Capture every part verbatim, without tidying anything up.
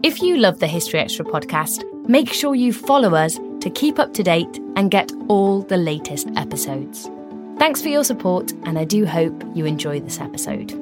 If you love the History Extra podcast, make sure you follow us to keep up to date and get all the latest episodes. Thanks for your support, and I do hope you enjoy this episode.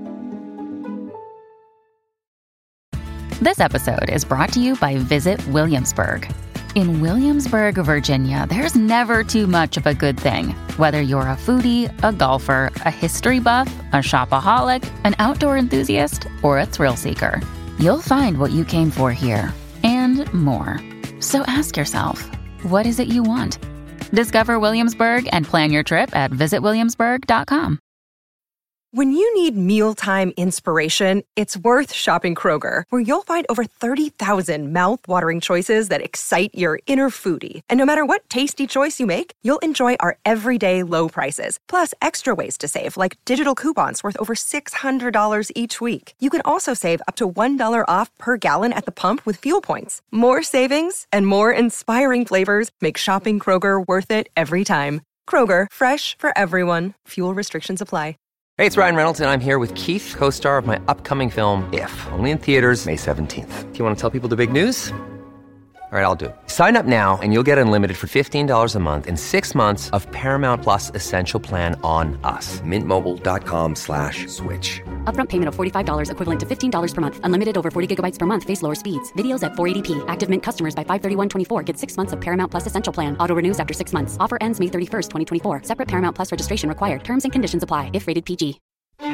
This episode is brought to you by Visit Williamsburg. In Williamsburg, Virginia, there's never too much of a good thing. Whether you're a foodie, a golfer, a history buff, a shopaholic, an outdoor enthusiast, or a thrill seeker, you'll find what you came for here and more. So ask yourself, what is it you want? Discover Williamsburg and plan your trip at visit williamsburg dot com. When you need mealtime inspiration, it's worth shopping Kroger, where you'll find over thirty thousand mouth-watering choices that excite your inner foodie. And no matter what tasty choice you make, you'll enjoy our everyday low prices, plus extra ways to save, like digital coupons worth over six hundred dollars each week. You can also save up to one dollar off per gallon at the pump with fuel points. More savings and more inspiring flavors make shopping Kroger worth it every time. Kroger, fresh for everyone. Fuel restrictions apply. Hey, it's Ryan Reynolds, and I'm here with Keith, co-star of my upcoming film, If, only in theaters May seventeenth. Do you want to tell people the big news? All right, I'll do it. Sign up now and you'll get unlimited for fifteen dollars a month and six months of Paramount Plus Essential Plan on us. Mint Mobile dot com slash switch. Upfront payment of forty-five dollars equivalent to fifteen dollars per month. Unlimited over forty gigabytes per month. Face lower speeds. Videos at four eighty p. Active Mint customers by five thirty-one twenty-four get six months of Paramount Plus Essential Plan. Auto renews after six months. Offer ends May thirty-first, twenty twenty-four. Separate Paramount Plus registration required. Terms and conditions apply if rated P G.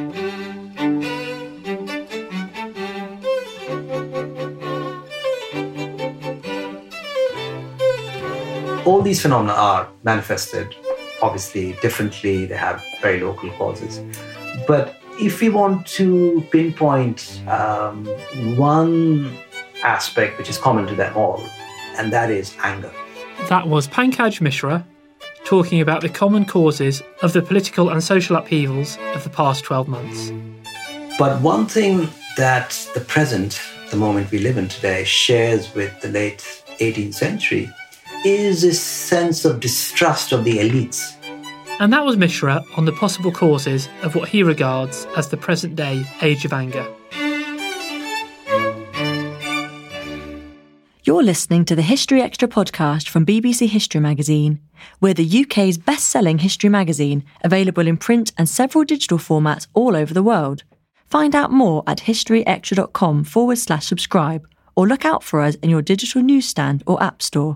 All these phenomena are manifested, obviously, differently. They have very local causes. But if we want to pinpoint um, one aspect which is common to them all, and that is anger. That was Pankaj Mishra talking about the common causes of the political and social upheavals of the past twelve months. But one thing that the present, the moment we live in today, shares with the late eighteenth century is a sense of distrust of the elites. And that was Mishra on the possible causes of what he regards as the present-day age of anger. You're listening to the History Extra podcast from B B C History Magazine. We're the U K's best-selling history magazine, available in print and several digital formats all over the world. Find out more at historyextra.com forward slash subscribe, or look out for us in your digital newsstand or app store.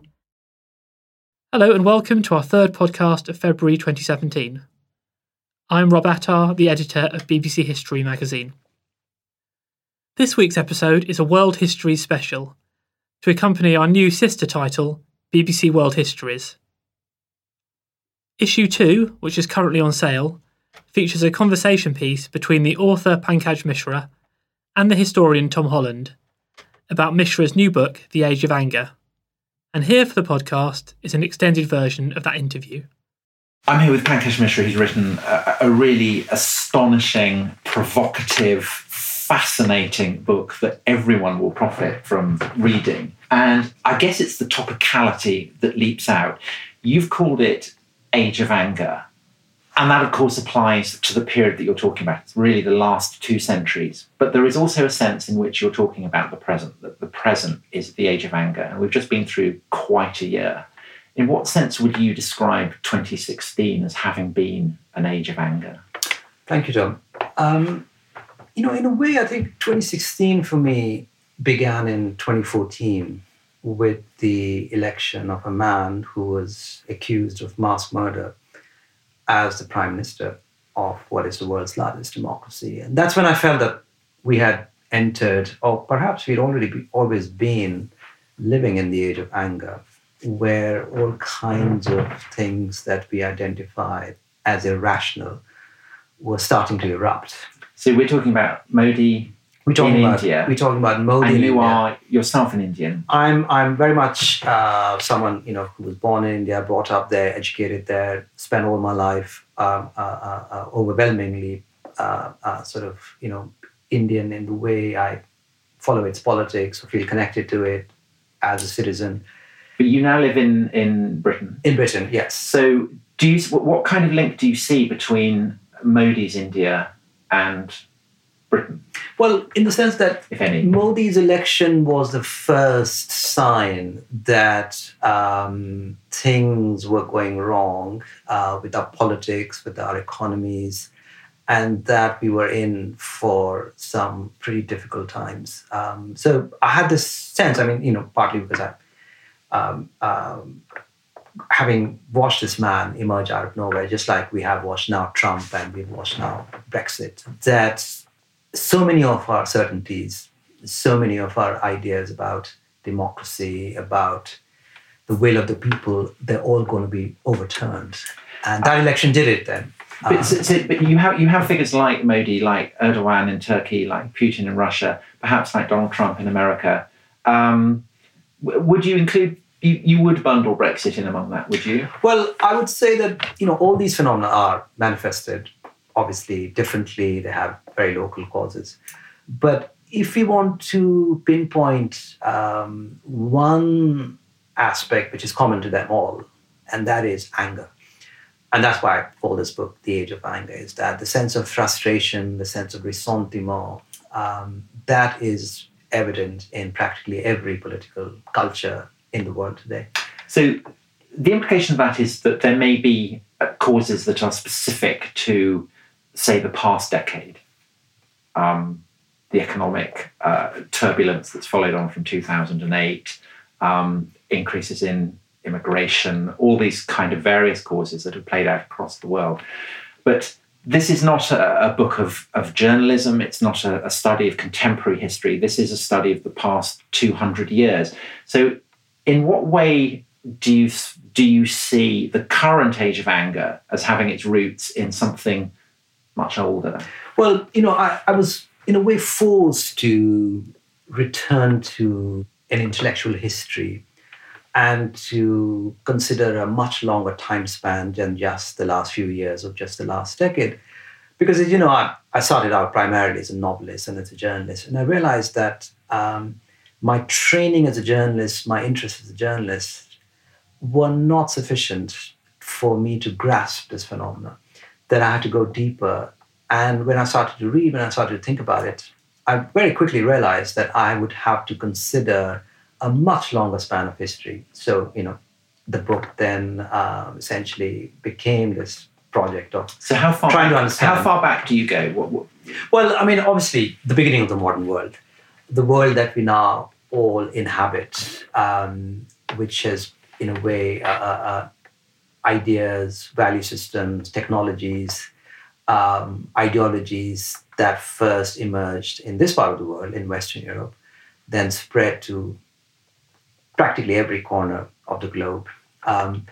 Hello and welcome to our third podcast of February twenty seventeen. I'm Rob Attar, the editor of B B C History Magazine. This week's episode is a World History special, to accompany our new sister title, B B C World Histories. Issue two, which is currently on sale, features a conversation piece between the author Pankaj Mishra and the historian Tom Holland about Mishra's new book, The Age of Anger. And here for the podcast is an extended version of that interview. I'm here with Pankaj Mishra. He's written a, a really astonishing, provocative, fascinating book that everyone will profit from reading. And I guess it's the topicality that leaps out. You've called it Age of Anger. And that, of course, applies to the period that you're talking about. It's really the last two centuries. But there is also a sense in which you're talking about the present, that the present is the age of anger. And we've just been through quite a year. In what sense would you describe twenty sixteen as having been an age of anger? Thank you, Tom. Um, you know, in a way, I think twenty sixteen for me began in twenty fourteen with the election of a man who was accused of mass murder as the prime minister of what is the world's largest democracy. And that's when I felt that we had entered, or perhaps we'd already be, always been living in the age of anger, where all kinds of things that we identified as irrational were starting to erupt. So we're talking about Modi we're talking in about, India. We're talking about Modi and in you India. are yourself an Indian. I'm I'm very much uh, someone, you know, who was born in India, brought up there, educated there, spent all my life um, uh, uh, uh, overwhelmingly uh, uh, sort of, you know, Indian in the way I follow its politics or feel connected to it as a citizen. But you now live in, in Britain. In Britain, yes. So do you, what kind of link do you see between Modi's India and Britain? Well, in the sense that if any, Modi's election was the first sign that um, things were going wrong uh, with our politics, with our economies, and that we were in for some pretty difficult times. Um, so I had this sense, I mean, you know, partly because I, um, um, having watched this man emerge out of nowhere, just like we have watched now Trump and we've watched now Brexit, that so many of our certainties, so many of our ideas about democracy, about the will of the people, they're all going to be overturned. And that election did it then. But, um, so, so, but you have you have figures like Modi, like Erdogan in Turkey, like Putin in Russia, perhaps like Donald Trump in America. Um, would you include, you, you would bundle Brexit in among that, would you? Well, I would say that, you know, all these phenomena are manifested obviously differently. They have very local causes. But if we want to pinpoint um, one aspect which is common to them all, and that is anger. And that's why I call this book The Age of Anger, is that the sense of frustration, the sense of ressentiment, um, that is evident in practically every political culture in the world today. So the implication of that is that there may be causes that are specific to, say, the past decade. Um, the economic uh, turbulence that's followed on from two thousand eight, um, increases in immigration, all these kind of various causes that have played out across the world. But this is not a, a book of, of journalism. It's not a, a study of contemporary history. This is a study of the past two hundred years. So in what way do you, do you see the current age of anger as having its roots in something much older? Well, you know, I, I was in a way forced to return to an intellectual history and to consider a much longer time span than just the last few years or just the last decade. Because, you know, I, I started out primarily as a novelist and as a journalist, and I realized that um, my training as a journalist, my interest as a journalist, were not sufficient for me to grasp this phenomena, that I had to go deeper. And when I started to read, when I started to think about it, I very quickly realized that I would have to consider a much longer span of history. So, you know, the book then uh, essentially became this project of so how far trying back, to understand. How far back do you go? What, what? Well, I mean, obviously, the beginning of the modern world, the world that we now all inhabit, um, which has, in a way, uh, uh, ideas, value systems, technologies, um, ideologies that first emerged in this part of the world, in Western Europe, then spread to practically every corner of the globe. Um,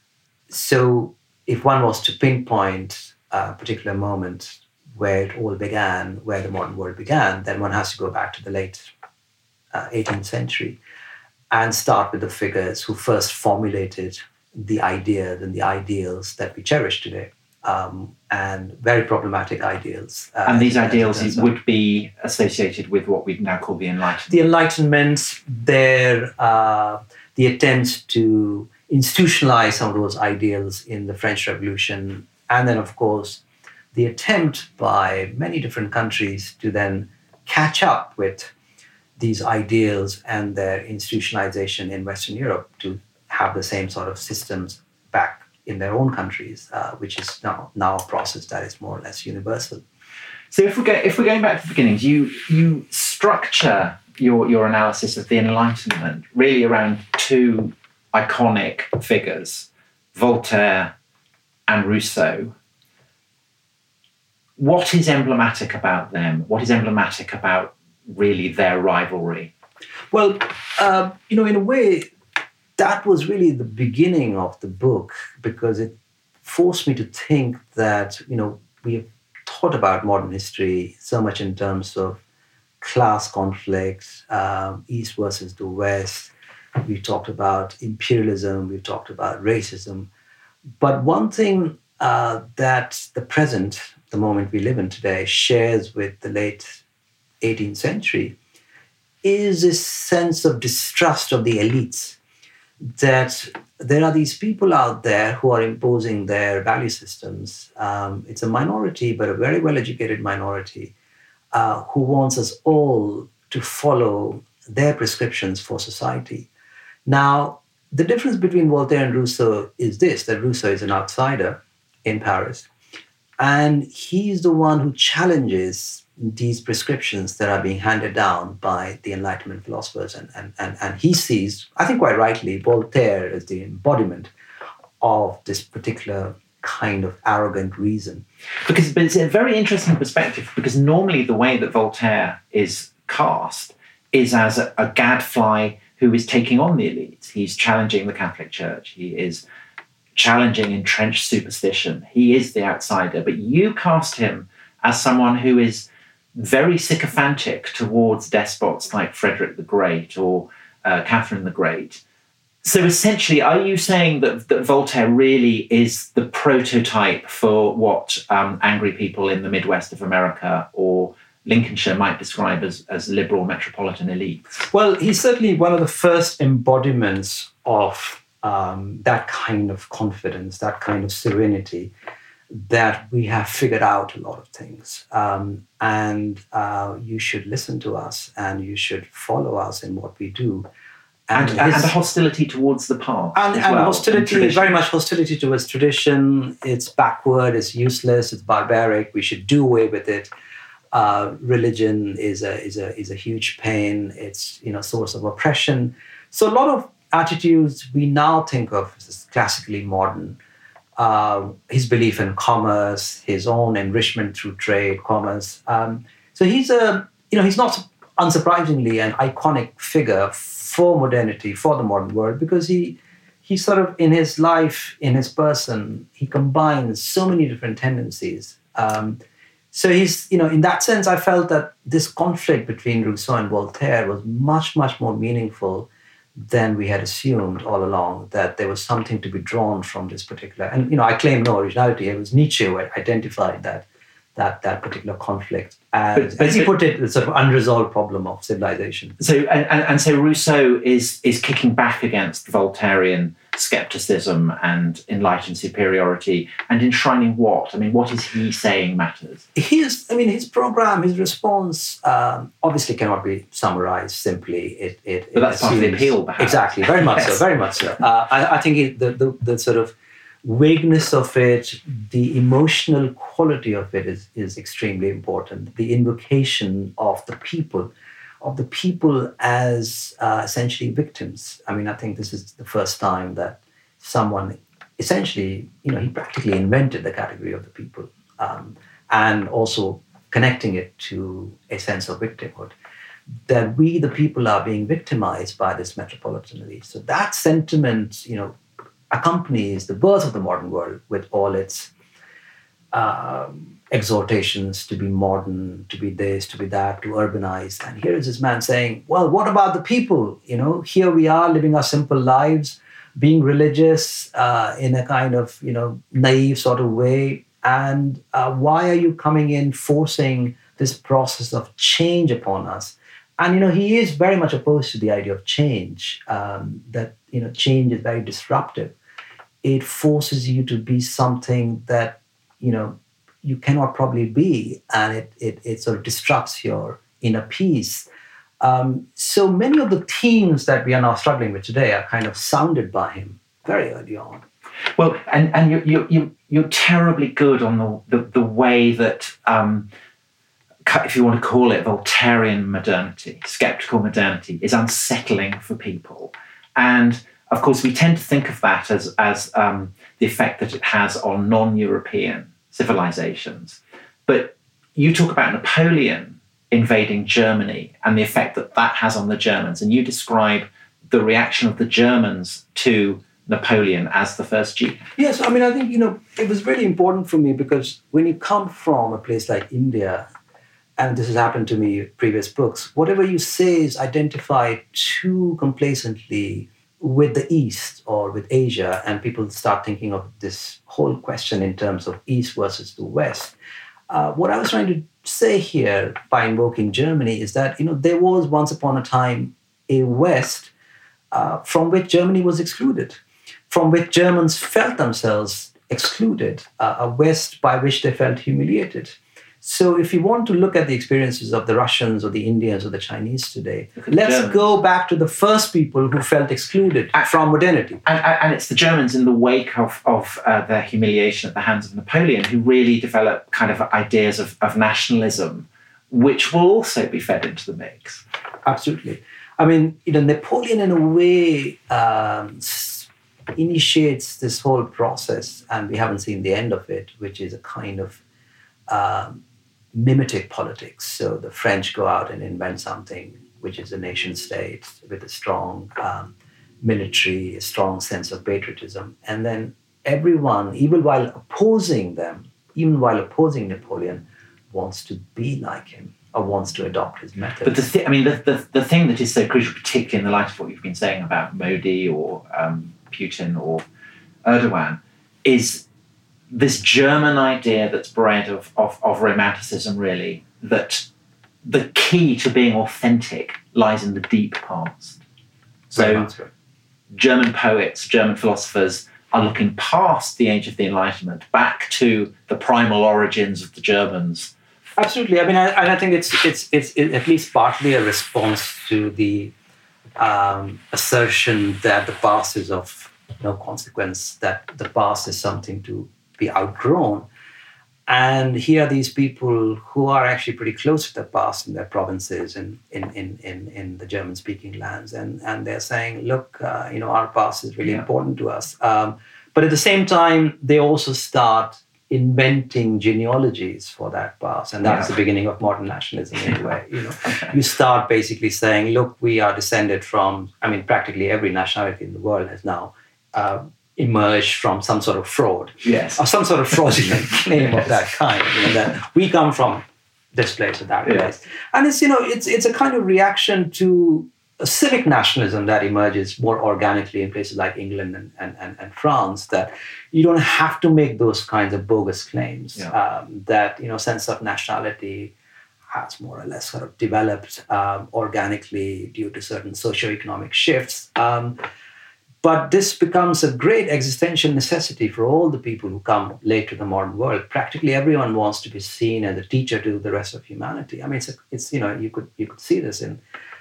so if one was to pinpoint a particular moment where it all began, where the modern world began, then one has to go back to the late uh, eighteenth century and start with the figures who first formulated the ideas and the ideals that we cherish today, um, and very problematic ideals. Uh, and these ideals would be associated with what we now call the Enlightenment. The Enlightenment, their, uh, the attempt to institutionalize some of those ideals in the French Revolution, and then, of course, the attempt by many different countries to then catch up with these ideals and their institutionalization in Western Europe to have the same sort of systems back in their own countries, uh, which is now now a process that is more or less universal. So if we go, if we're going back to the beginnings, you you structure your your analysis of the Enlightenment really around two iconic figures, Voltaire and Rousseau. What is emblematic about them? What is emblematic about really their rivalry? Well, uh, you know, in a way, that was really the beginning of the book, because it forced me to think that, you know, we have thought about modern history so much in terms of class conflict, um, East versus the West. We've talked about imperialism, we've talked about racism. But one thing uh, that the present, the moment we live in today, shares with the late eighteenth century is this sense of distrust of the elites, that there are these people out there who are imposing their value systems. Um, it's a minority, but a very well-educated minority, uh, who wants us all to follow their prescriptions for society. Now, the difference between Voltaire and Rousseau is this, that Rousseau is an outsider in Paris, and he's the one who challenges these prescriptions that are being handed down by the Enlightenment philosophers. And, and, and, and he sees, I think quite rightly, Voltaire as the embodiment of this particular kind of arrogant reason. Because but it's a very interesting perspective, because normally the way that Voltaire is cast is as a, a gadfly who is taking on the elites. He's challenging the Catholic Church. He is challenging entrenched superstition. He is the outsider. But you cast him as someone who is very sycophantic towards despots like Frederick the Great or uh, Catherine the Great. So essentially, are you saying that, that Voltaire really is the prototype for what um, angry people in the Midwest of America or Lincolnshire might describe as, as liberal metropolitan elites? Well, he's certainly one of the first embodiments of um, that kind of confidence, that kind of serenity, that we have figured out a lot of things. Um, and uh, you should listen to us and you should follow us in what we do. And, and, and, and a hostility towards the past. And, as and well, hostility, and very much hostility towards tradition. It's backward, it's useless, it's barbaric. We should do away with it. Uh, religion is a is a is a huge pain. It's, you know, source of oppression. So a lot of attitudes we now think of as classically modern. Uh, his belief in commerce, his own enrichment through trade, commerce. Um, so he's a you know he's not unsurprisingly an iconic figure for modernity, for the modern world, because he he sort of in his life, in his person, he combines so many different tendencies. Um, So he's, you know, in that sense, I felt that this conflict between Rousseau and Voltaire was much, much more meaningful than we had assumed all along, that there was something to be drawn from this particular. And, you know, I claim no originality. It was Nietzsche who had identified that that that particular conflict. And but, but as he so, put it, the sort of unresolved problem of civilization. So, and, and, and so Rousseau is is kicking back against Voltairean skepticism and enlightened superiority and enshrining what? I mean, what is he saying matters? His, I mean, his program, his response um, obviously cannot be summarized simply. It, it, but that's it part of the appeal, perhaps. Exactly, very much Yes. so, very much so. Uh, I, I think it, the, the the sort of vagueness of it, the emotional quality of it is, is extremely important. The invocation of the people, of the people as uh, essentially victims. I mean, I think this is the first time that someone essentially, you know, he practically invented the category of the people, um, and also connecting it to a sense of victimhood, that we, the people, are being victimized by this metropolitan elite. So that sentiment, you know, accompanies the birth of the modern world with all its um, exhortations to be modern, to be this, to be that, to urbanize. And here is this man saying, well, what about the people? You know, here we are living our simple lives, being religious uh, in a kind of, you know, naive sort of way. And uh, why are you coming in forcing this process of change upon us? And, you know, he is very much opposed to the idea of change, um, that, you know, change is very disruptive. It forces you to be something that, you know, you cannot probably be, and it it, it sort of disrupts your inner peace. Um, so many of the themes that we are now struggling with today are kind of sounded by him very early on. Well, and, and you're, you're, you're, you're terribly good on the, the, the way that, um, if you want to call it Voltairean modernity, skeptical modernity, is unsettling for people. And of course, we tend to think of that as, as um, the effect that it has on non-European civilizations. But you talk about Napoleon invading Germany and the effect that that has on the Germans. And you describe the reaction of the Germans to Napoleon as the first G. Yes, I mean, I think, you know, it was really important for me because when you come from a place like India, and this has happened to me in previous books, whatever you say is identified too complacently with the East or with Asia, and people start thinking of this whole question in terms of East versus the West. Uh, what I was trying to say here by invoking Germany is that, you know, there was once upon a time a West uh, from which Germany was excluded, from which Germans felt themselves excluded, uh, a West by which they felt humiliated. So if you want to look at the experiences of the Russians or the Indians or the Chinese today, let's Germans. go back to the first people who felt excluded and, from modernity. And, and it's the Germans in the wake of, of uh, their humiliation at the hands of Napoleon who really develop kind of ideas of, of nationalism, which will also be fed into the mix. Absolutely. I mean, you know, Napoleon in a way um, initiates this whole process, and we haven't seen the end of it, which is a kind of um, mimetic politics. So the French go out and invent something which is a nation state with a strong um, military, a strong sense of patriotism. And then everyone, even while opposing them, even while opposing Napoleon, wants to be like him or wants to adopt his methods. But the th- I mean, the, the, the thing that is so crucial, particularly in the light of what you've been saying about Modi or um, Putin or Erdogan, is this German idea that's bred of, of, of romanticism, really, that the key to being authentic lies in the deep past. So German poets, German philosophers are looking past the age of the Enlightenment, back to the primal origins of the Germans. Absolutely. I mean, I, and I think it's, it's, it's at least partly a response to the um, assertion that the past is of no consequence, that the past is something to be outgrown. And here are these people who are actually pretty close to the past in their provinces and in, in, in, in the German-speaking lands. And, and they're saying, look, uh, you know, our past is really yeah. important to us. Um, but at the same time, they also start inventing genealogies for that past. And that's yeah. the beginning of modern nationalism in a way. You know, you start basically saying, look, we are descended from, I mean, practically every nationality in the world has now uh, emerged from some sort of fraud. Yes. Or some sort of fraudulent claim yes. of that kind. You know, that we come from this place or that place. Yes. And it's, you know, it's it's a kind of reaction to a civic nationalism that emerges more organically in places like England and, and, and, and France, that you don't have to make those kinds of bogus claims, yeah. um, that, you know, sense of nationality has more or less sort of developed um, organically due to certain socioeconomic shifts. Um, but this becomes a great existential necessity for all the people who come late to the modern world. Practically everyone wants to be seen as a teacher to the rest of humanity. I mean, it's, a, it's you know, you could you could see this in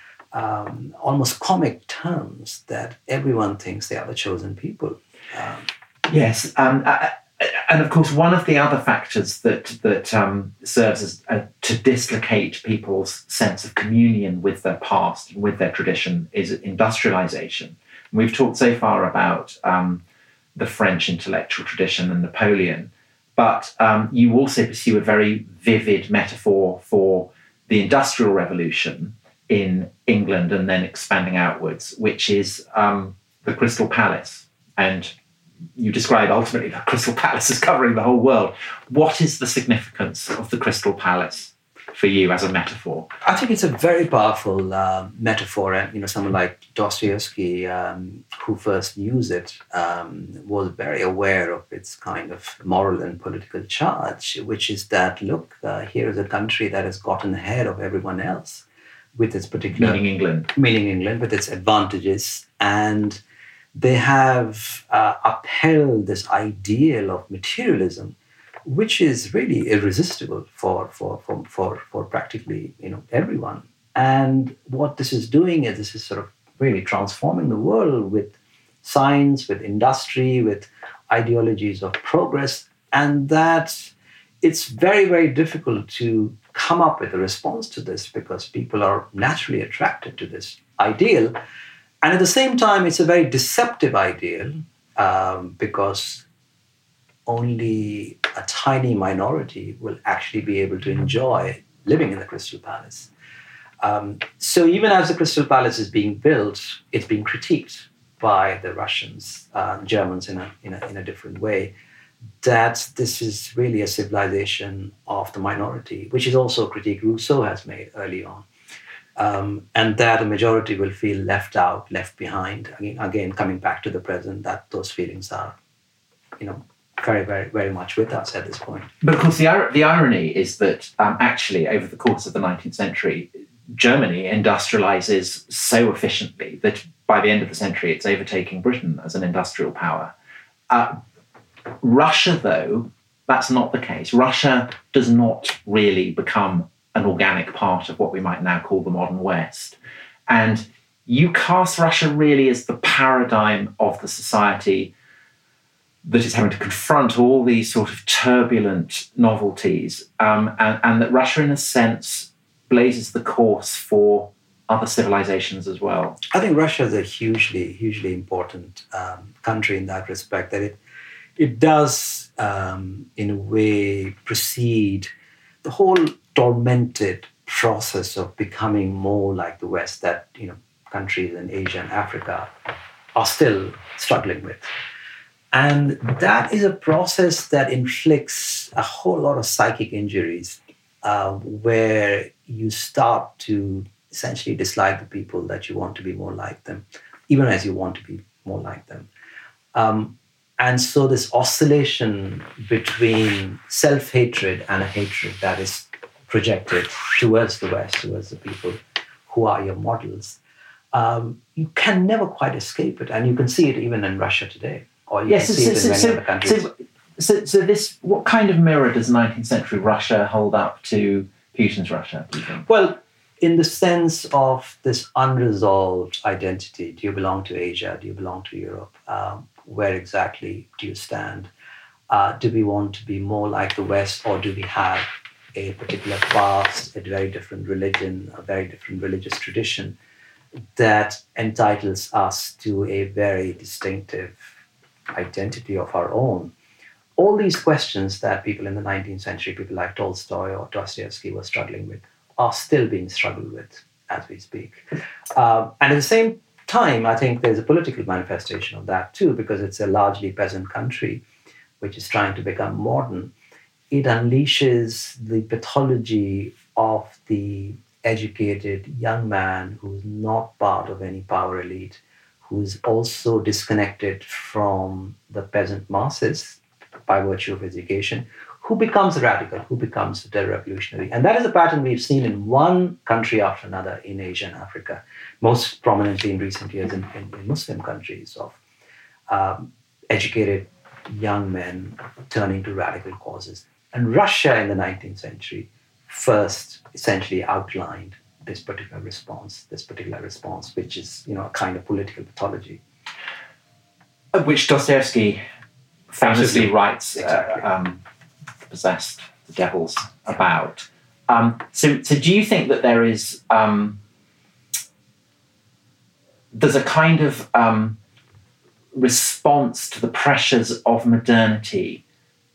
Um, almost comic terms, that everyone thinks they are the chosen people. Um, yes, um, uh, and of course, one of the other factors that that um, serves as uh, to dislocate people's sense of communion with their past and with their tradition is industrialization. And we've talked so far about um, the French intellectual tradition and Napoleon, but um, you also pursue a very vivid metaphor for the Industrial Revolution in England and then expanding outwards, which is um, the Crystal Palace. And you describe ultimately the Crystal Palace as covering the whole world. What is the significance of the Crystal Palace for you as a metaphor? I think it's a very powerful uh, metaphor. And, you know, someone like Dostoevsky, um, who first used it, um, was very aware of its kind of moral and political charge, which is that, look, uh, here is a country that has gotten ahead of everyone else, with its particular... Meaning England. Meaning England, with its advantages. And they have uh, upheld this ideal of materialism, which is really irresistible for, for, for, for, for practically, you know, everyone. And what this is doing is this is sort of really transforming the world with science, with industry, with ideologies of progress. And that it's very, very difficult to come up with a response to this, because people are naturally attracted to this ideal. And at the same time, it's a very deceptive ideal, um, because only a tiny minority will actually be able to enjoy living in the Crystal Palace. Um, so even as the Crystal Palace is being built, it's being critiqued by the Russians, uh, Germans in a, in a in a different way, that this is really a civilization of the minority, which is also a critique Rousseau has made early on. Um, and that a majority will feel left out, left behind. Again, again, coming back to the present, that those feelings are, you know, very, very, very much with us at this point. But of course, the, the irony is that um, actually, over the course of the nineteenth century, Germany industrializes so efficiently that by the end of the century, it's overtaking Britain as an industrial power. Uh, Russia, though, that's not the case. Russia does not really become an organic part of what we might now call the modern West. And you cast Russia really as the paradigm of the society that is having to confront all these sort of turbulent novelties, um, and, and that Russia, in a sense, blazes the course for other civilizations as well. I think Russia is a hugely, hugely important um, country in that respect, that it it does, um, in a way, precede the whole tormented process of becoming more like the West that, you know, countries in Asia and Africa are still struggling with. And that is a process that inflicts a whole lot of psychic injuries, uh, where you start to essentially dislike the people that you want to be more like them, even as you want to be more like them. Um, and so this oscillation between self-hatred and a hatred that is projected towards the West, towards the people who are your models, um, you can never quite escape it. And you can see it even in Russia today. Or you yes, can so, see it in so, many so, other countries. So, so, so this, what kind of mirror does nineteenth century Russia hold up to Putin's Russia, do you think? Well, in the sense of this unresolved identity, do you belong to Asia? Do you belong to Europe? Um, where exactly do you stand? Uh, do we want to be more like the West, or do we have a particular past, a very different religion, a very different religious tradition that entitles us to a very distinctive identity of our own? All these questions that people in the nineteenth century, people like Tolstoy or Dostoevsky, were struggling with, are still being struggled with as we speak. Um, and at the same time, I think there's a political manifestation of that too, because it's a largely peasant country which is trying to become modern. It unleashes the pathology of the educated young man who's not part of any power elite, who's also disconnected from the peasant masses by virtue of education, who becomes radical, who becomes a revolutionary. And that is a pattern we've seen in one country after another in Asia and Africa, most prominently in recent years in, in, in Muslim countries, of um, educated young men turning to radical causes. And Russia in the nineteenth century first essentially outlined this particular response, this particular response, which is, you know, a kind of political pathology. Which Dostoevsky famously Absolutely. writes, Exactly. uh, um, Possessed, the Devils, about. Um, so, so do you think that there is, um, there's a kind of um, response to the pressures of modernity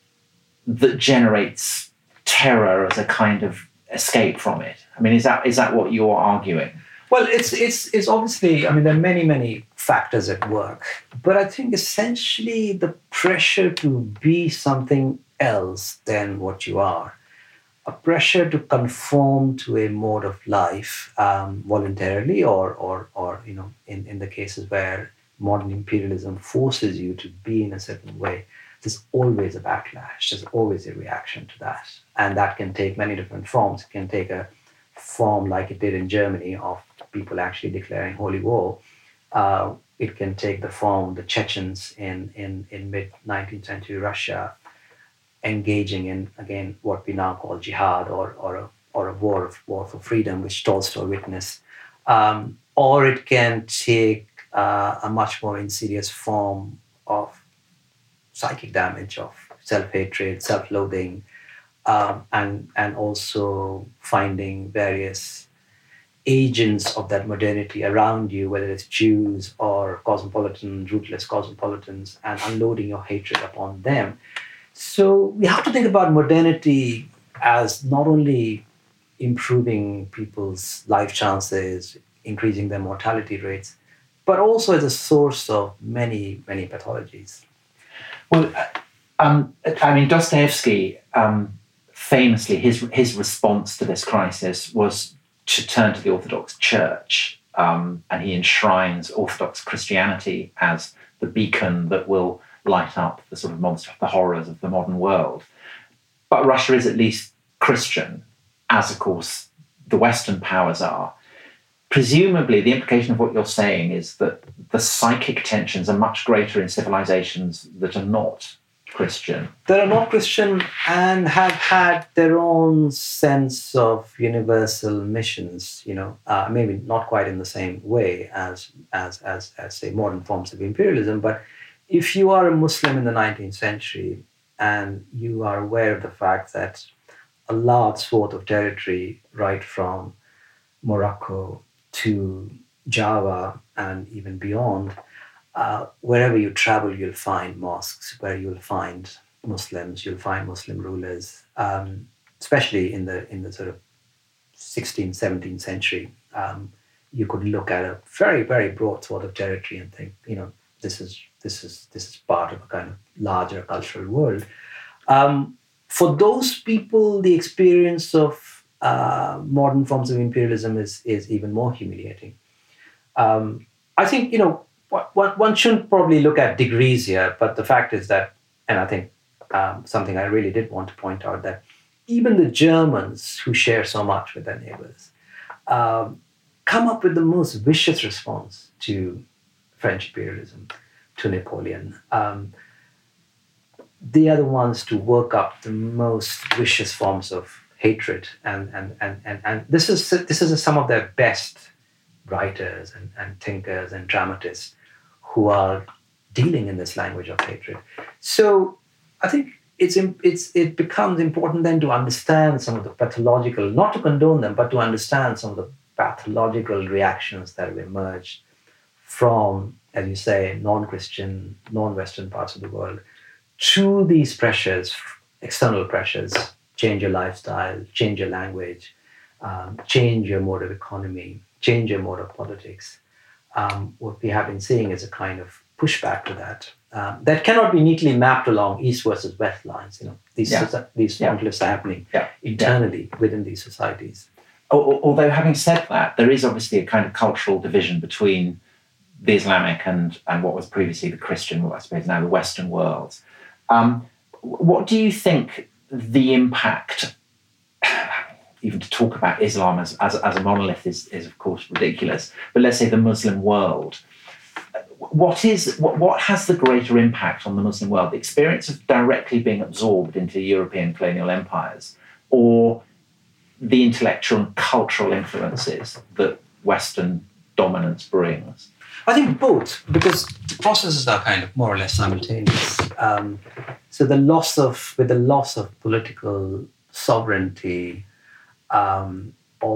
that generates terror as a kind of escape from it? I mean, is that is that what you're arguing? Well, it's it's it's obviously, I mean, there are many, many factors at work. But I think essentially the pressure to be something else than what you are, a pressure to conform to a mode of life um, voluntarily or, or, or you know, in, in the cases where modern imperialism forces you to be in a certain way, there's always a backlash. There's always a reaction to that. And that can take many different forms. It can take a form like it did in Germany of people actually declaring holy war. Uh, it can take the form of the Chechens in, in, in mid-nineteenth century Russia engaging in, again, what we now call jihad or, or, a, or a war, of, war for freedom, which Tolstoy witnessed. Um, or it can take uh, a much more insidious form of psychic damage, of self-hatred, self-loathing, um, and, and also finding various agents of that modernity around you, whether it's Jews or cosmopolitan, rootless cosmopolitans, and unloading your hatred upon them. So we have to think about modernity as not only improving people's life chances, increasing their mortality rates, but also as a source of many, many pathologies. Well, um, I mean, Dostoevsky, um, famously, his his response to this crisis was to turn to the Orthodox Church, um, and he enshrines Orthodox Christianity as the beacon that will light up the sort of monster, the horrors of the modern world. But Russia is at least Christian, as of course the Western powers are. Presumably, the implication of what you're saying is that the psychic tensions are much greater in civilizations that are not Christian. That are not Christian and have had their own sense of universal missions, you know, uh, maybe not quite in the same way as, as, as, as, say, modern forms of imperialism. But if you are a Muslim in the nineteenth century and you are aware of the fact that a large swath of territory, right from Morocco to Java and even beyond, uh, wherever you travel, you'll find mosques where you'll find Muslims, you'll find Muslim rulers, um, especially in the in the sort of sixteenth, seventeenth century. Um, you could look at a very, very broad swath of territory and think, you know, this is this is this is part of a kind of larger cultural world. Um, for those people, the experience of uh, modern forms of imperialism is is even more humiliating. Um, I think, you know, one, one shouldn't probably look at degrees here, but the fact is that, and I think um, something I really did want to point out, that even the Germans, who share so much with their neighbors, um, come up with the most vicious response to French imperialism, to Napoleon. Um, they are the ones to work up the most vicious forms of hatred, and and and and, and this is this is some of their best writers and, and thinkers and dramatists who are dealing in this language of hatred. So I think it's it's it becomes important then to understand some of the pathological, not to condone them, but to understand some of the pathological reactions that have emerged from, as you say, non-Christian, non-Western parts of the world to these pressures, external pressures, change your lifestyle, change your language, um, change your mode of economy, change your mode of politics. Um, what we have been seeing is a kind of pushback to that. Um, that cannot be neatly mapped along East versus West lines. You know, these Yeah. these Yeah. conflicts are happening Yeah. internally within these societies. Al- Although, having said that, there is obviously a kind of cultural division between the Islamic and, and what was previously the Christian, what I suppose now the Western world. Um, what do you think the impact, even to talk about Islam as, as, as a monolith is, is of course ridiculous, but let's say the Muslim world, what is what, what has the greater impact on the Muslim world? The experience of directly being absorbed into European colonial empires, or the intellectual and cultural influences that Western dominance brings? I think both, because the processes are kind of more or less simultaneous. Um, so the loss of, with the loss of political sovereignty, um,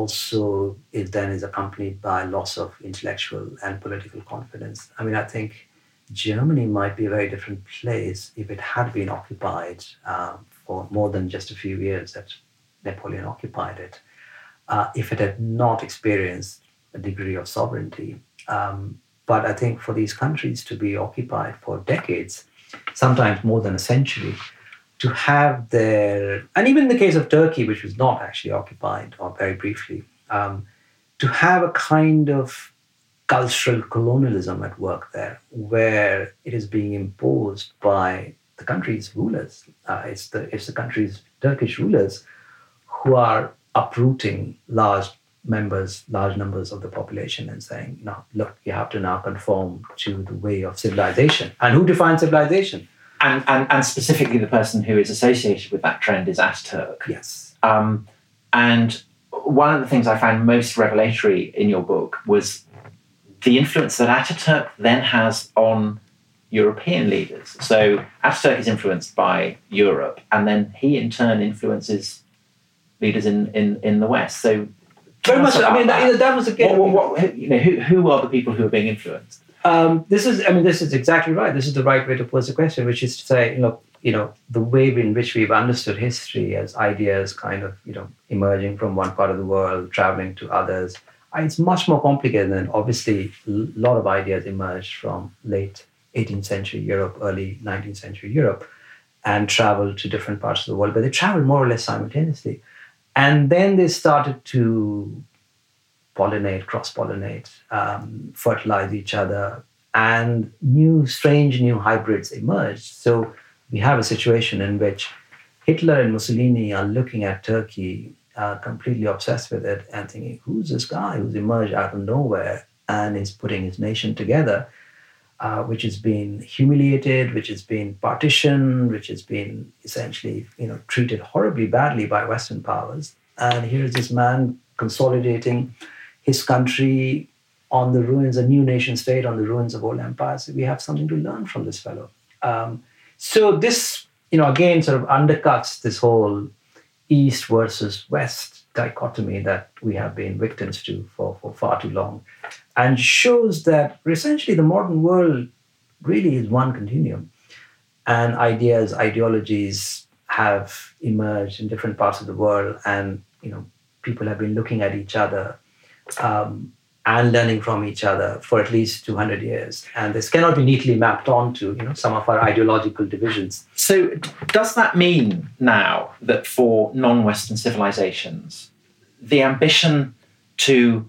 also it then is accompanied by loss of intellectual and political confidence. I mean, I think Germany might be a very different place if it had been occupied uh, for more than just a few years that Napoleon occupied it, uh, if it had not experienced a degree of sovereignty. Um, but I think for these countries to be occupied for decades, sometimes more than a century, to have their, and even in the case of Turkey, which was not actually occupied, or very briefly, um, to have a kind of cultural colonialism at work there, where it is being imposed by the country's rulers. Uh, it's the it's the country's Turkish rulers who are uprooting large members, large numbers of the population and saying, no, look, you have to now conform to the way of civilization. And who defines civilization? And, and, and specifically the person who is associated with that trend is Ataturk. Yes. Um, and one of the things I found most revelatory in your book was the influence that Ataturk then has on European leaders. So Ataturk is influenced by Europe, and then he in turn influences leaders in, in, in the West. So very much. I mean, that, that was again. What, what, what, you know, who, who are the people who are being influenced? Um, this is, I mean, this is exactly right. This is the right way to pose the question, which is to say, you know, you know, the way in which we've understood history as ideas kind of, you know, emerging from one part of the world, traveling to others. It's much more complicated than, obviously, a lot of ideas emerged from late eighteenth century Europe, early nineteenth century Europe, and traveled to different parts of the world, but they traveled more or less simultaneously. And then they started to pollinate, cross-pollinate, um, fertilize each other, and new, strange new hybrids emerged. So we have a situation in which Hitler and Mussolini are looking at Turkey, uh, completely obsessed with it, and thinking, who's this guy who's emerged out of nowhere and is putting his nation together? uh, which has been humiliated, which has been partitioned, which has been essentially, you know, treated horribly badly by Western powers. And here's this man consolidating his country on the ruins, a new nation state on the ruins of old empires. So we have something to learn from this fellow. Um, so this, you know, again, sort of undercuts this whole East versus West dichotomy that we have been victims to for, for far too long, and shows that essentially the modern world really is one continuum. And ideas, ideologies have emerged in different parts of the world, and, you know, people have been looking at each other um, and learning from each other for at least two hundred years. And this cannot be neatly mapped onto, you know, some of our ideological divisions. So does that mean now that for non-Western civilizations, the ambition to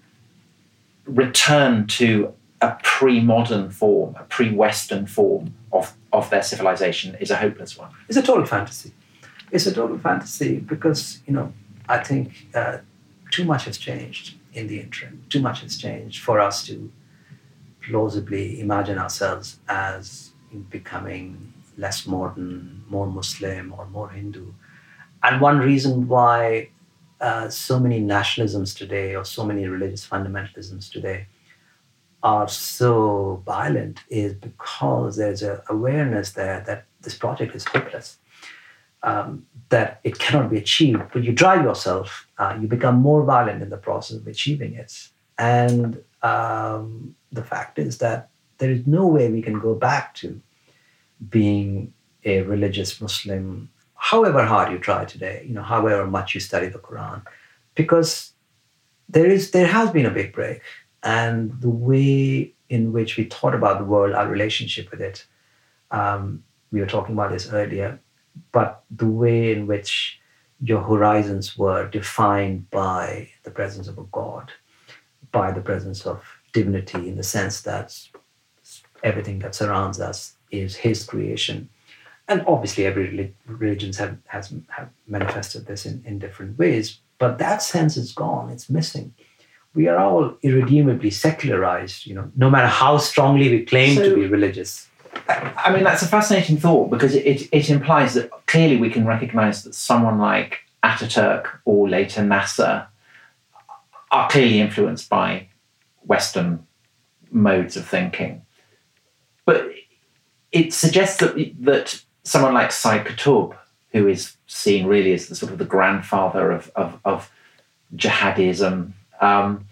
return to a pre-modern form, a pre-Western form of, of their civilization is a hopeless one? It's a total fantasy. It's a total fantasy because, you know, I think uh, too much has changed in the interim. Too much has changed for us to plausibly imagine ourselves as becoming less modern, more Muslim, or more Hindu. And one reason why uh, so many nationalisms today, or so many religious fundamentalisms today, are so violent is because there's an awareness there that this project is hopeless, um, that it cannot be achieved. But you drive yourself, uh, you become more violent in the process of achieving it. And um, the fact is that there is no way we can go back to being a religious Muslim, however hard you try today, you know, however much you study the Quran, because there is there has been a big break. And the way in which we thought about the world, our relationship with it, um, we were talking about this earlier, but the way in which your horizons were defined by the presence of a God, by the presence of divinity, in the sense that everything that surrounds us is his creation. And obviously every religion have, has have manifested this in, in different ways, but that sense is gone, it's missing. We are all irredeemably secularized, you know, no matter how strongly we claim so, to be religious. I mean, that's a fascinating thought, because it, it, it implies that clearly we can recognize that someone like Ataturk or later Nasser are clearly influenced by Western modes of thinking. But it suggests that, that someone like Sayyid Qutb, who is seen really as the sort of the grandfather of, of, of jihadism, Um,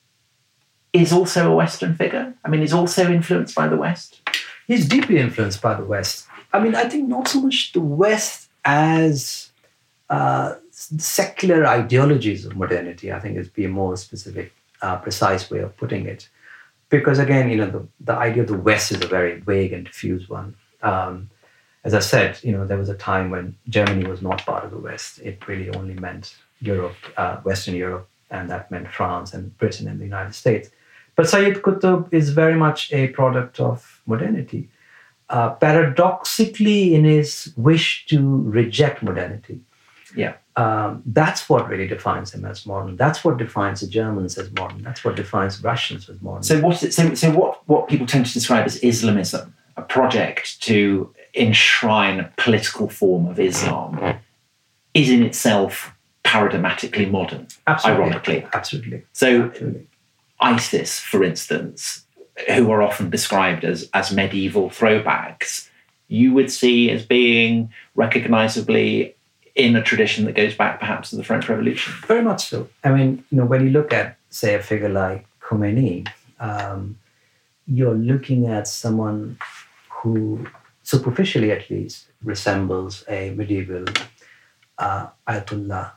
is also a Western figure? I mean, is also influenced by the West? He's deeply influenced by the West. I mean, I think not so much the West as uh, secular ideologies of modernity, I think is be a more specific, uh, precise way of putting it. Because again, you know, the, the idea of the West is a very vague and diffuse one. Um, as I said, you know, there was a time when Germany was not part of the West. It really only meant Europe, uh, Western Europe, and that meant France and Britain and the United States. But Sayyid Qutb is very much a product of modernity, uh, paradoxically in his wish to reject modernity. Yeah, um, that's what really defines him as modern. That's what defines the Germans as modern. That's what defines Russians as modern. So what? So, so what? What people tend to describe as Islamism, a project to enshrine a political form of Islam, is in itself paradigmatically modern, Absolutely. ironically. Absolutely. So Absolutely. ISIS, for instance, who are often described as, as medieval throwbacks, you would see as being recognisably in a tradition that goes back perhaps to the French Revolution. Very much so. I mean, you know, when you look at, say, a figure like Khomeini, um, you're looking at someone who, superficially at least, resembles a medieval uh, Ayatollah,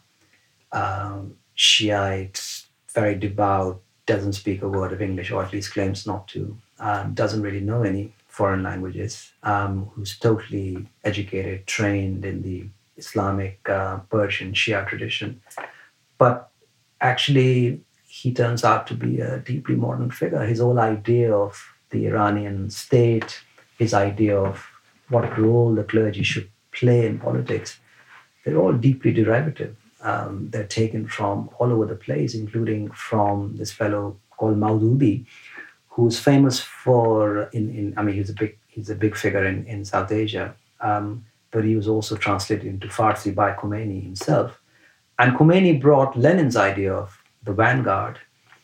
Um, Shiite, very devout, doesn't speak a word of English, or at least claims not to, um, doesn't really know any foreign languages, um, who's totally educated, trained in the Islamic uh, Persian Shia tradition. But actually, he turns out to be a deeply modern figure. His whole idea of the Iranian state, his idea of what role the clergy should play in politics, they're all deeply derivative. Um, they're taken from all over the place, including from this fellow called Maududi, who's famous for, in, in I mean, he's a big he's a big figure in, in South Asia, um, but he was also translated into Farsi by Khomeini himself. And Khomeini brought Lenin's idea of the vanguard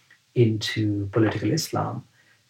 into political Islam.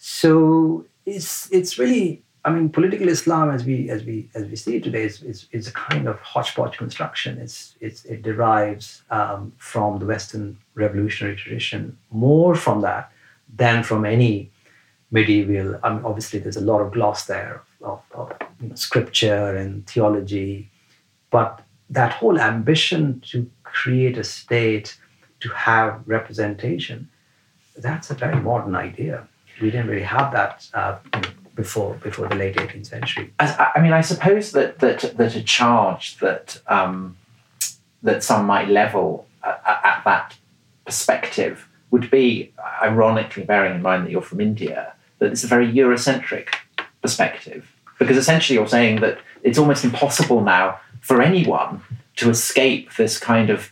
So it's it's really, I mean, political Islam as we as we as we see it today is is, is a kind of hodgepodge construction. It's it's it derives um, from the Western revolutionary tradition, more from that than from any medieval. I mean, obviously, there's a lot of gloss there of, of you know, scripture and theology, but that whole ambition to create a state, to have representation, that's a very modern idea. We didn't really have that uh, before before the late eighteenth century. As, I mean, I suppose that that that a charge that um, that some might level at, at that perspective would be, ironically, bearing in mind that you're from India, that it's a very Eurocentric perspective, because essentially you're saying that it's almost impossible now for anyone to escape this kind of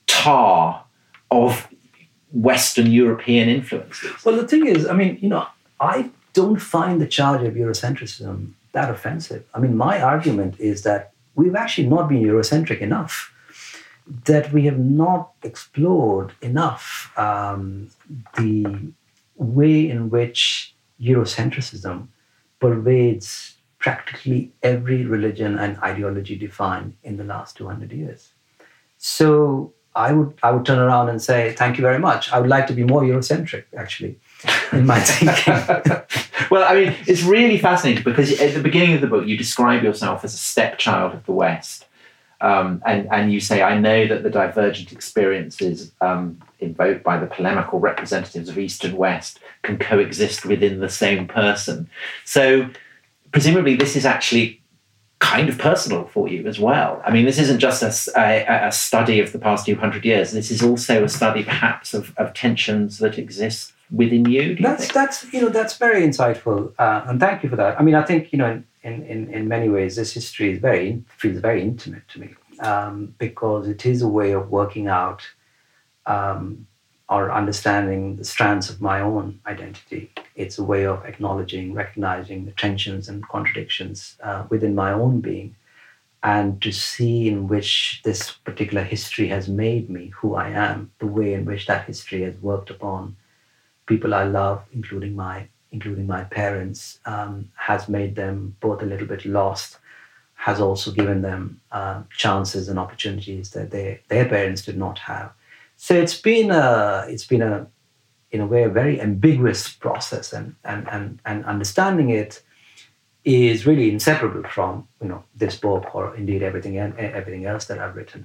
tar of Western European influences. Well, the thing is, I mean, you know, I don't find the charge of Eurocentrism that offensive. I mean, my argument is that we've actually not been Eurocentric enough, that we have not explored enough um, the way in which Eurocentrism pervades practically every religion and ideology defined in the last two hundred years. So I would I would turn around and say, thank you very much. I would like to be more Eurocentric, actually, in my thinking. Well, I mean, it's really fascinating because at the beginning of the book, you describe yourself as a stepchild of the West. Um, and, and you say, I know that the divergent experiences um, invoked by the polemical representatives of East and West can coexist within the same person. So presumably this is actually kind of personal for you as well. I mean, this isn't just a, a, a study of the past few hundred years. This is also a study, perhaps, of, of tensions that exist within you. Do you that's think? that's you know that's very insightful, uh, and thank you for that. I mean, I think you know in in, in many ways this history is very feels very intimate to me um, because it is a way of working out um, or understanding the strands of my own identity. It's a way of acknowledging, recognizing the tensions and contradictions uh, within my own being, and to see in which this particular history has made me who I am, the way in which that history has worked upon people I love, including my including my parents, um, has made them both a little bit lost, has also given them uh, chances and opportunities that they, their parents did not have. So it's been a it's been a in a way a very ambiguous process, and and and, and understanding it is really inseparable from you know this book or indeed everything everything else that I've written.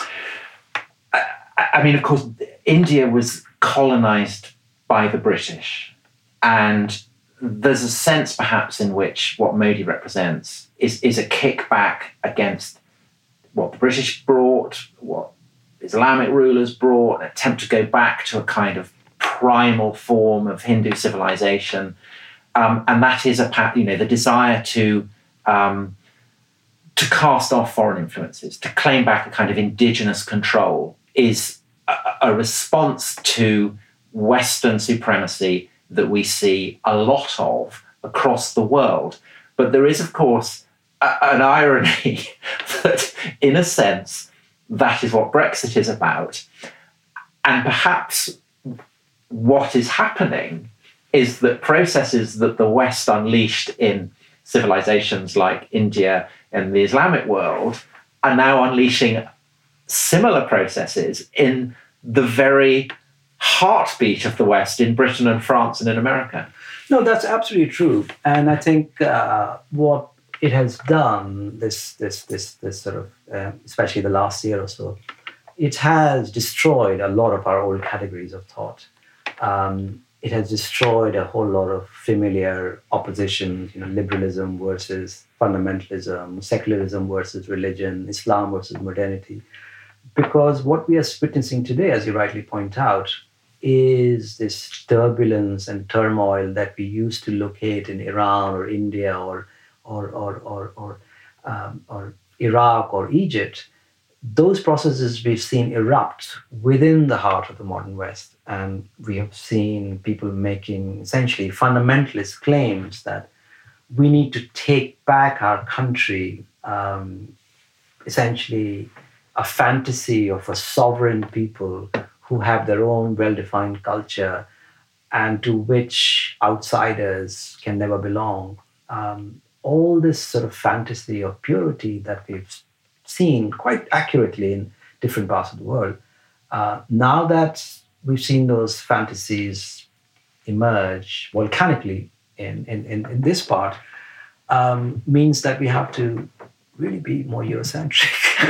I, I mean, of course, India was colonized by the British, and there's a sense perhaps in which what Modi represents is, is a kickback against what the British brought, what Islamic rulers brought, an attempt to go back to a kind of primal form of Hindu civilization, um, and that is a you know the desire to um, to cast off foreign influences, to claim back a kind of indigenous control, is a, a response to Western supremacy that we see a lot of across the world. But there is, of course, a, an irony that, in a sense, that is what Brexit is about. And perhaps what is happening is that processes that the West unleashed in civilizations like India and the Islamic world are now unleashing similar processes in the very heartbeat of the West in Britain and France and in America. No, that's absolutely true. And I think uh, what it has done, this this this this sort of, uh, especially the last year or so, it has destroyed a lot of our old categories of thought. Um, it has destroyed a whole lot of familiar opposition, you know, liberalism versus fundamentalism, secularism versus religion, Islam versus modernity. Because what we are witnessing today, as you rightly point out, is this turbulence and turmoil that we used to locate in Iran or India or or or or or, um, or Iraq or Egypt. those processes we've seen erupt within the heart of the modern West. And we have seen people making essentially fundamentalist claims that we need to take back our country, um, essentially a fantasy of a sovereign people who have their own well-defined culture and to which outsiders can never belong. Um, all this sort of fantasy of purity that we've seen quite accurately in different parts of the world. Uh, now that we've seen those fantasies emerge volcanically in, in, in, in this part, um, means that we have to really be more Eurocentric.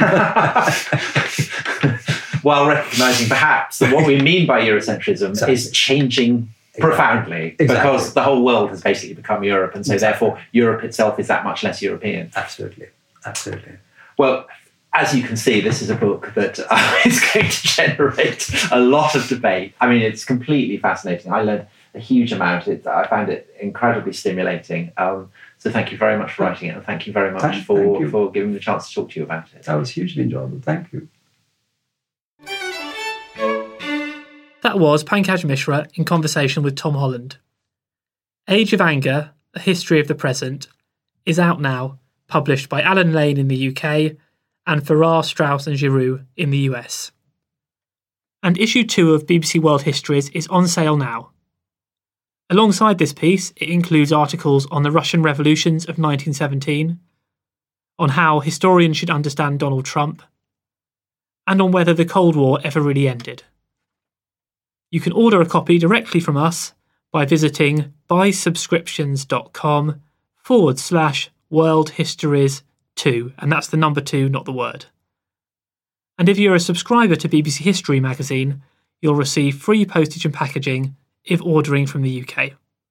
While recognising perhaps that what we mean by Eurocentrism exactly. is changing exactly. profoundly exactly. because the whole world has basically become Europe, and so exactly. therefore Europe itself is that much less European. Absolutely, absolutely. Well, as you can see, this is a book that uh, is going to generate a lot of debate. I mean, it's completely fascinating. I learned a huge amount. It, I found it incredibly stimulating. Um, so thank you very much for writing it, and thank you very much thank, for, thank for giving me the chance to talk to you about it. That was hugely enjoyable. Thank you. That was Pankaj Mishra in conversation with Tom Holland. Age of Anger, A History of the Present, is out now, published by Alan Lane in the U K and Farrar, Straus and Giroux in the U S. And issue two of B B C World Histories is on sale now. Alongside this piece, it includes articles on the Russian revolutions of nineteen seventeen, on how historians should understand Donald Trump, and on whether the Cold War ever really ended. You can order a copy directly from us by visiting buysubscriptions.com forward slash world histories two, and that's the number two, not the word. And if you're a subscriber to B B C History magazine, you'll receive free postage and packaging if ordering from the U K.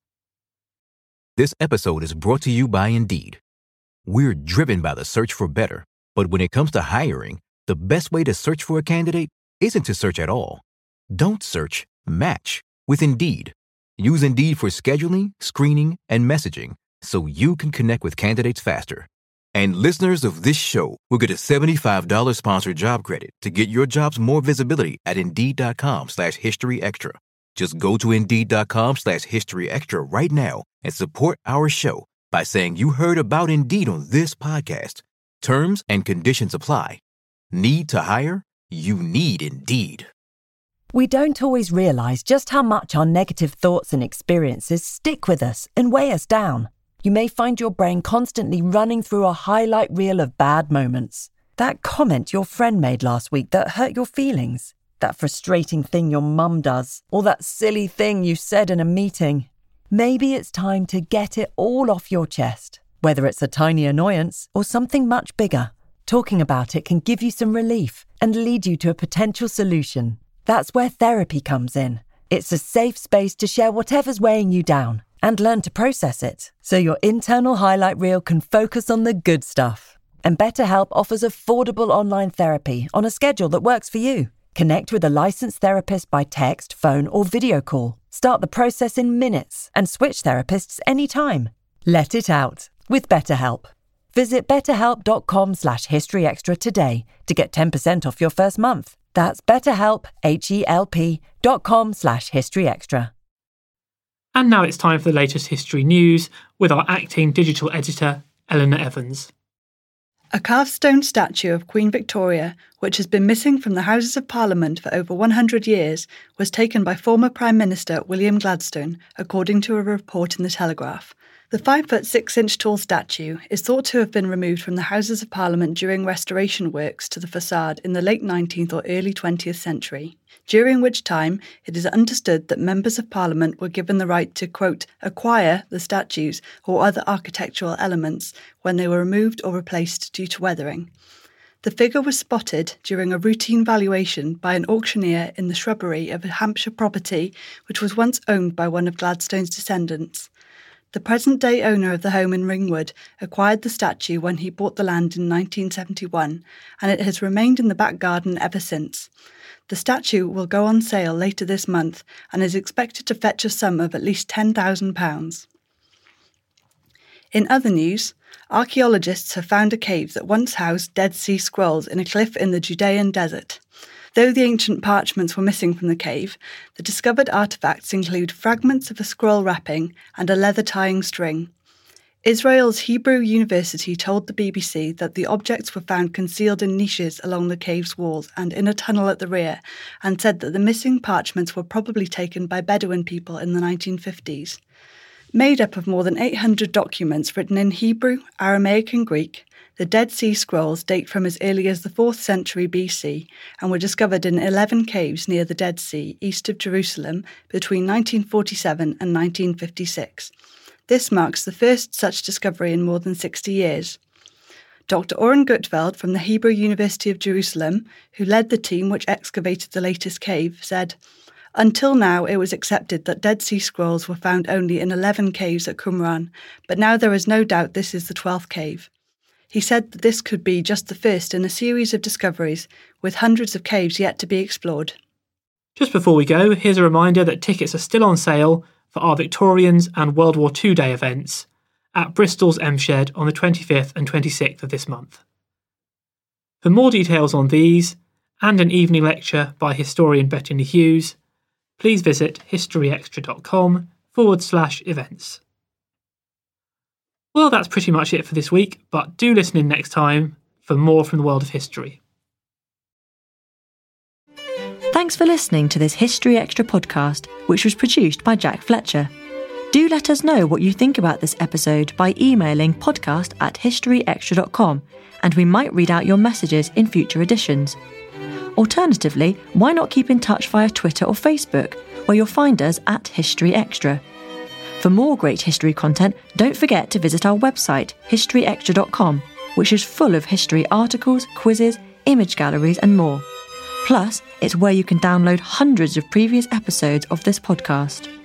This episode is brought to you by Indeed. We're driven by the search for better, but when it comes to hiring, the best way to search for a candidate isn't to search at all. Don't search, match with Indeed. Use Indeed for scheduling, screening, and messaging so you can connect with candidates faster. And listeners of this show will get a seventy-five dollars sponsored job credit to get your jobs more visibility at Indeed.com slash History Extra. Just go to Indeed.com slash History Extra right now and support our show by saying you heard about Indeed on this podcast. Terms and conditions apply. Need to hire? You need Indeed. We don't always realise just how much our negative thoughts and experiences stick with us and weigh us down. You may find your brain constantly running through a highlight reel of bad moments. That comment your friend made last week that hurt your feelings. That frustrating thing your mum does. Or that silly thing you said in a meeting. Maybe it's time to get it all off your chest. Whether it's a tiny annoyance or something much bigger, talking about it can give you some relief and lead you to a potential solution. That's where therapy comes in. It's a safe space to share whatever's weighing you down and learn to process it, so your internal highlight reel can focus on the good stuff. And BetterHelp offers affordable online therapy on a schedule that works for you. Connect with a licensed therapist by text, phone, or video call. Start the process in minutes and switch therapists anytime. Let it out with BetterHelp. Visit betterhelp.com slash historyextra today to get ten percent off your first month. That's betterhelp, H-E-L-P dot com slash historyextra. And now it's time for the latest history news with our acting digital editor, Eleanor Evans. A carved stone statue of Queen Victoria, which has been missing from the Houses of Parliament for over one hundred years, was taken by former Prime Minister William Gladstone, according to a report in The Telegraph. The five foot six inch tall statue is thought to have been removed from the Houses of Parliament during restoration works to the facade in the late nineteenth or early twentieth century, during which time it is understood that members of Parliament were given the right to, quote, acquire the statues or other architectural elements when they were removed or replaced due to weathering. The figure was spotted during a routine valuation by an auctioneer in the shrubbery of a Hampshire property which was once owned by one of Gladstone's descendants. The present-day owner of the home in Ringwood acquired the statue when he bought the land in nineteen seventy-one, and it has remained in the back garden ever since. The statue will go on sale later this month and is expected to fetch a sum of at least ten thousand pounds. In other news, Archaeologists have found a cave that once housed Dead Sea Scrolls in a cliff in the Judean desert. Though the ancient parchments were missing from the cave, the discovered artefacts include fragments of a scroll wrapping and a leather tying string. Israel's Hebrew University told the B B C that the objects were found concealed in niches along the cave's walls and in a tunnel at the rear, and said that the missing parchments were probably taken by Bedouin people in the nineteen fifties. Made up of more than eight hundred documents written in Hebrew, Aramaic and Greek, the Dead Sea Scrolls date from as early as the fourth century B C and were discovered in eleven caves near the Dead Sea, east of Jerusalem, between nineteen forty-seven and nineteen fifty-six. This marks the first such discovery in more than sixty years. Doctor Oren Gutveld from the Hebrew University of Jerusalem, who led the team which excavated the latest cave, said, "Until now it was accepted that Dead Sea Scrolls were found only in eleven caves at Qumran, but now there is no doubt this is the twelfth cave." He said that this could be just the first in a series of discoveries, with hundreds of caves yet to be explored. Just before we go, here's a reminder that tickets are still on sale for our Victorians and World War Two Day events at Bristol's M Shed on the twenty-fifth and twenty-sixth of this month. For more details on these, and an evening lecture by historian Bettany Hughes, please visit historyextra.com forward slash events. Well, that's pretty much it for this week, but do listen in next time for more from the world of history. Thanks for listening to this History Extra podcast, which was produced by Jack Fletcher. Do let us know what you think about this episode by emailing podcast at historyextra dot com, and we might read out your messages in future editions. Alternatively, why not keep in touch via Twitter or Facebook, where you'll find us at History Extra. For more great history content, don't forget to visit our website, history extra dot com, which is full of history articles, quizzes, image galleries and more. Plus, it's where you can download hundreds of previous episodes of this podcast.